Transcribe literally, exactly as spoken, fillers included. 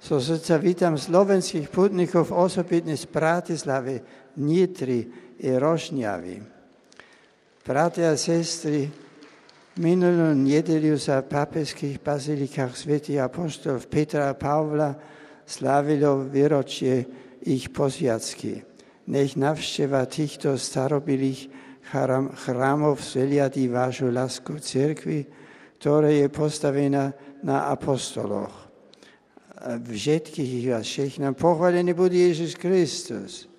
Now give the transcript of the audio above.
So srdca vítam slovenských putníkov osobitne z Bratislavy, Nitry i Rožňavy. Bratia a sestry, minulú nedeľu sa v pápežských bazilikách svätých apoštolov Petra a Pavla slávilo výročie ich posviacky. Nech navšteva týchto starobilých chrámov zveliatí vášu lásku cirkvi, ktorá je postavená na apostoloch. Všetkých vás, všech nám pochválený bude Ježiš Kristus.